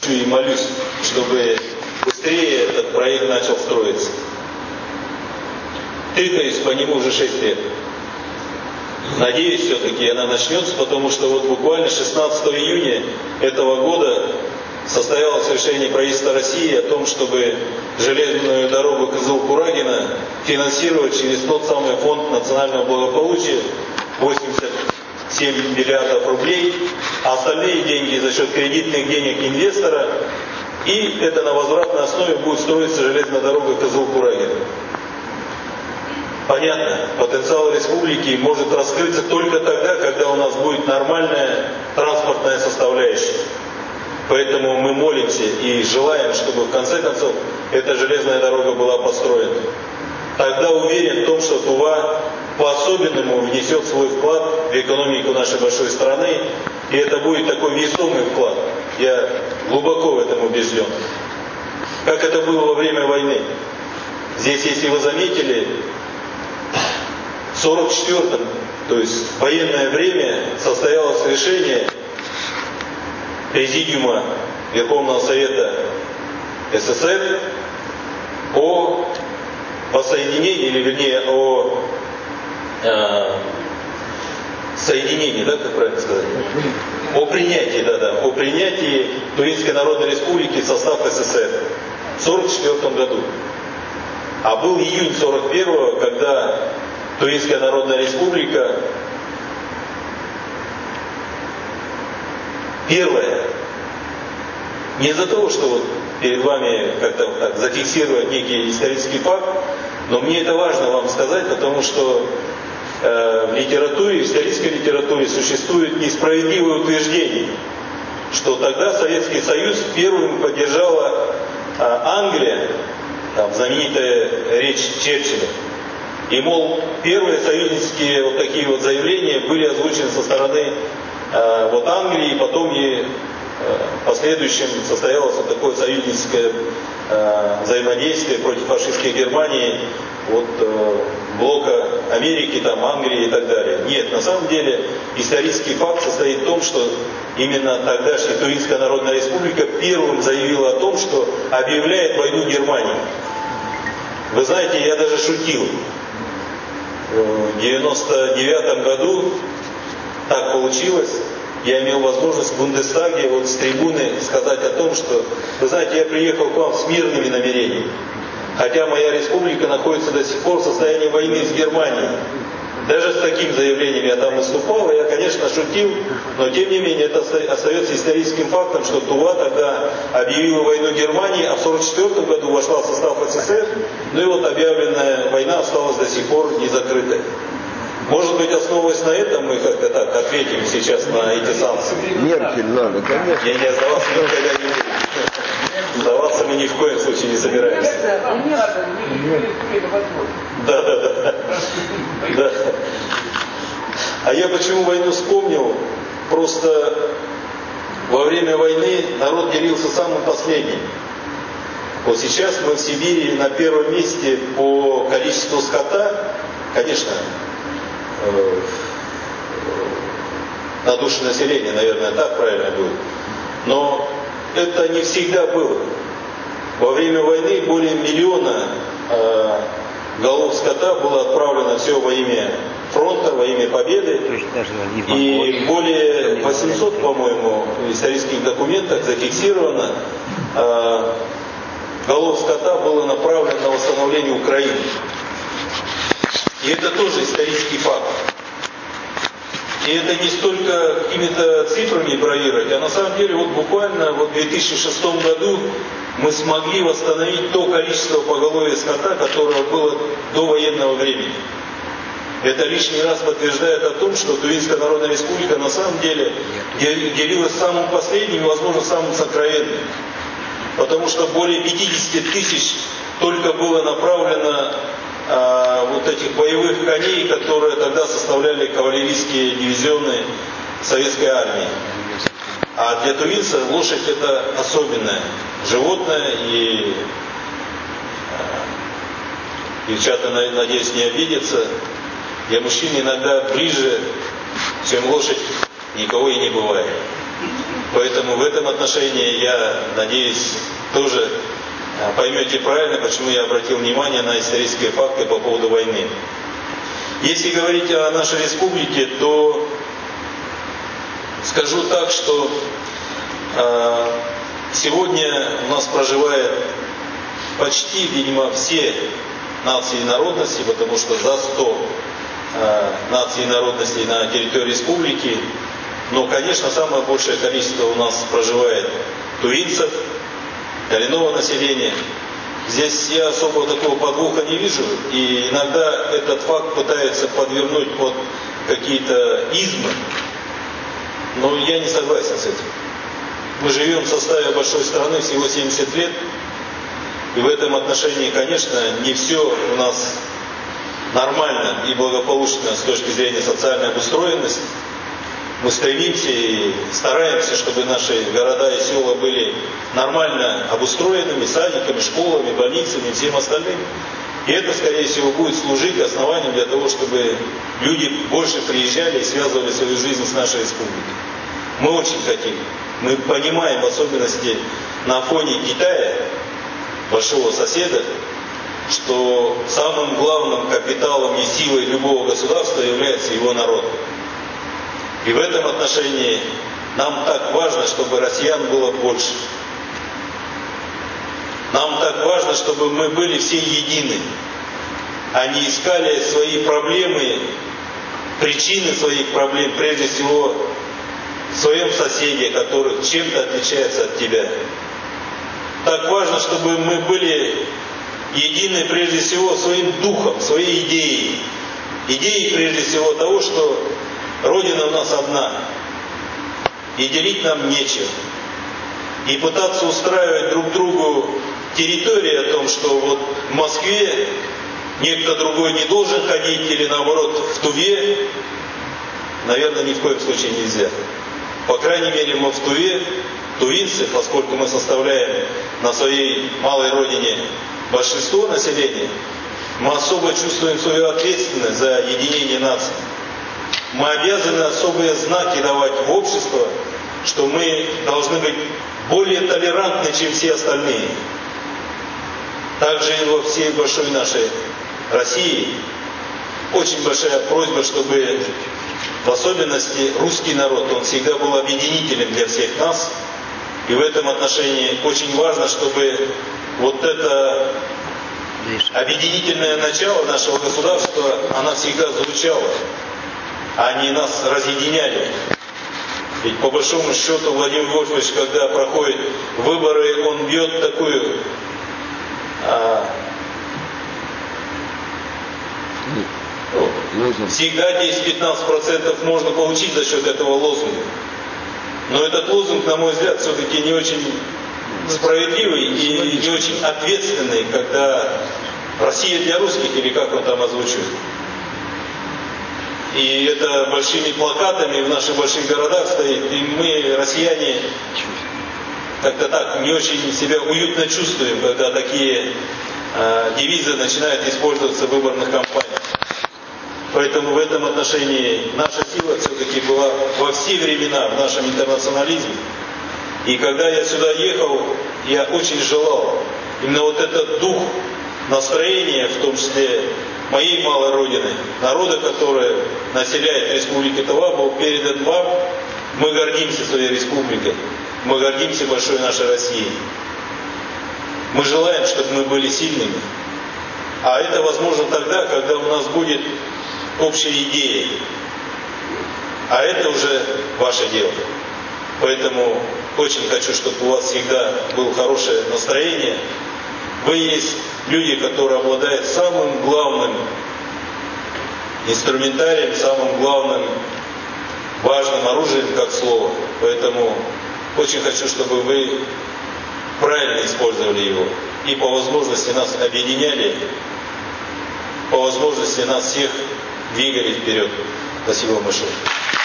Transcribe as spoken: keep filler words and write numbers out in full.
и молюсь, чтобы быстрее этот проект начал строиться. Тыкаюсь по нему уже шесть лет. Надеюсь, все-таки она начнется, потому что вот буквально шестнадцатого июня этого года состоялось решение правительства России о том, чтобы железную дорогу Кызыл-Курагино финансировать через тот самый фонд национального благополучия восемьдесят семь миллиардов рублей, а остальные деньги за счет кредитных денег инвестора, и это на возвратной основе будет строиться железная дорога Кызыл-Курагино. Понятно, потенциал республики может раскрыться только тогда, когда у нас будет нормальная транспортная составляющая. Поэтому мы молимся и желаем, чтобы в конце концов эта железная дорога была построена. Тогда уверен в том, что Тува по-особенному внесет свой вклад в экономику нашей большой страны, и это будет такой весомый вклад. Я глубоко в этом убежден. Как это было во время войны. Здесь, если вы заметили, в сорок четвёртом, то есть в военное время, состоялось решение Президиума Верховного Совета СССР о воссоединении, или вернее о э, соединении, да, как правильно сказать? О принятии, да, да, о принятии Туринской Народной Республики в состав СССР в сорок четвёртом году. А был июнь сорок первого, когда Туринская Народная Республика первая, не из-за того, что вот перед вами как-то вот так зафиксировать некий исторический факт, но мне это важно вам сказать, потому что э, в литературе, в исторической литературе существует несправедливое утверждение, что тогда Советский Союз первым поддержала э, Англия, там знаменитая речь Черчилля. И, мол, первые союзнические вот такие вот заявления были озвучены со стороны э, вот Англии, и потом и э, в последующем состоялось вот такое союзническое э, взаимодействие против фашистской Германии, вот э, блока Америки, там, Англии и так далее. Нет, на самом деле исторический факт состоит в том, что именно тогдашняя Туринская Народная Республика первым заявила о том, что объявляет войну Германии. Вы знаете, я даже шутил. В девяносто девятом году так получилось, я имел возможность в Бундестаге вот с трибуны сказать о том, что, вы знаете, я приехал к вам с мирными намерениями, хотя моя республика находится до сих пор в состоянии войны с Германией. Даже с таким заявлением я там выступал, я, конечно, шутил, но тем не менее это остается историческим фактом, что Тува тогда объявила войну Германии, а в сорок четвёртом году вошла в состав СССР, ну и вот объявленная война осталась до сих пор не закрытой. Может быть, основываясь на этом, мы как-то так ответим сейчас на эти санкции. Меркель, надо, конечно. Я не сдаваться никогда не буду. Сдаваться мы ни в коем случае не собираемся. Да, да, да. Да. А я почему войну вспомнил? Просто во время войны народ делился самым последним. Вот сейчас мы в Сибири на первом месте по количеству скота, конечно, э, на душу населения, наверное, так правильно будет. Но это не всегда было. Во время войны более миллиона э, голов скота было отправлено все во имя фронта, во имя победы. И более восьмисот, по-моему, в исторических документах зафиксировано, э, голов скота было направлено на восстановление Украины. И это тоже исторический факт. И это не столько какими-то цифрами бравировать, а на самом деле вот буквально вот в две тысячи шестом году мы смогли восстановить то количество поголовья скота, которое было до военного времени. Это лишний раз подтверждает о том, что Туринская Народная Республика на самом деле делилась самым последним и, возможно, самым сокровенным. Потому что более пятидесяти тысяч только было направлено а, вот этих боевых коней, которые тогда составляли кавалерийские дивизионы советской армии. А для тувинца лошадь это особенное животное, и а, девчата, надеюсь, не обидятся. Для мужчин иногда ближе, чем лошадь, никого и не бывает. Поэтому в этом отношении я надеюсь тоже поймете правильно, почему я обратил внимание на исторические факты по поводу войны. Если говорить о нашей республике, то скажу так, что э, сегодня у нас проживает почти, видимо, все нации и народности, потому что за сто э, наций и народностей на территории республики. Но, конечно, самое большее количество у нас проживает тувинцев, коренного населения. Здесь я особо такого подвоха не вижу, и иногда этот факт пытаются подвернуть под какие-то измы, но я не согласен с этим. Мы живем в составе большой страны всего семьдесят лет, и в этом отношении, конечно, не все у нас нормально и благополучно с точки зрения социальной обустроенности. Мы стремимся и стараемся, чтобы наши города и села были нормально обустроенными, садиками, школами, больницами и всем остальным. И это, скорее всего, будет служить основанием для того, чтобы люди больше приезжали и связывали свою жизнь с нашей республикой. Мы очень хотим. Мы понимаем, в особенности на фоне Китая, большого соседа, что самым главным капиталом и силой любого государства является его народ. И в этом отношении нам так важно, чтобы россиян было больше. Нам так важно, чтобы мы были все едины, а не искали свои проблемы, причины своих проблем, прежде всего, в своем соседе, который чем-то отличается от тебя. Так важно, чтобы мы были едины, прежде всего, своим духом, своей идеей. Идеей, прежде всего, того, что Родина у нас одна, и делить нам нечего. И пытаться устраивать друг другу территории о том, что вот в Москве некто другой не должен ходить, или наоборот в Туве, наверное, ни в коем случае нельзя. По крайней мере, мы в Туве, тувинцы, поскольку мы составляем на своей малой родине большинство населения, мы особо чувствуем свою ответственность за единение нации. Мы обязаны особые знаки давать в общество, что мы должны быть более толерантны, чем все остальные. Также и во всей большой нашей России очень большая просьба, чтобы в особенности русский народ, он всегда был объединителем для всех нас. И в этом отношении очень важно, чтобы вот это объединительное начало нашего государства, оно всегда звучало, а не нас разъединяли. Ведь по большому счету Владимир Вольфович, когда проходит выборы, он бьет такую а, ну, всегда десять-пятнадцать процентов можно получить за счет этого лозунга. Но этот лозунг, на мой взгляд, все-таки не очень справедливый и не очень ответственный, когда Россия для русских, или как он там озвучивает. И это большими плакатами в наших больших городах стоит. И мы, россияне, как-то так не очень себя уютно чувствуем, когда такие э, девизы начинают использоваться в выборных кампаниях. Поэтому в этом отношении наша сила все-таки была во все времена в нашем интернационализме. И когда я сюда ехал, я очень желал именно вот этот дух настроения, в том числе моей малой родины, народа, который населяет республику Тыва, был передан вам. Мы гордимся своей республикой, мы гордимся большой нашей Россией. Мы желаем, чтобы мы были сильными. А это возможно тогда, когда у нас будет общая идея. А это уже ваше дело. Поэтому очень хочу, чтобы у вас всегда было хорошее настроение. Вы есть люди, которые обладают самым главным инструментарием, самым главным важным оружием, как слово. Поэтому очень хочу, чтобы вы правильно использовали его. И по возможности нас объединяли, по возможности нас всех двигали вперед. Спасибо большое.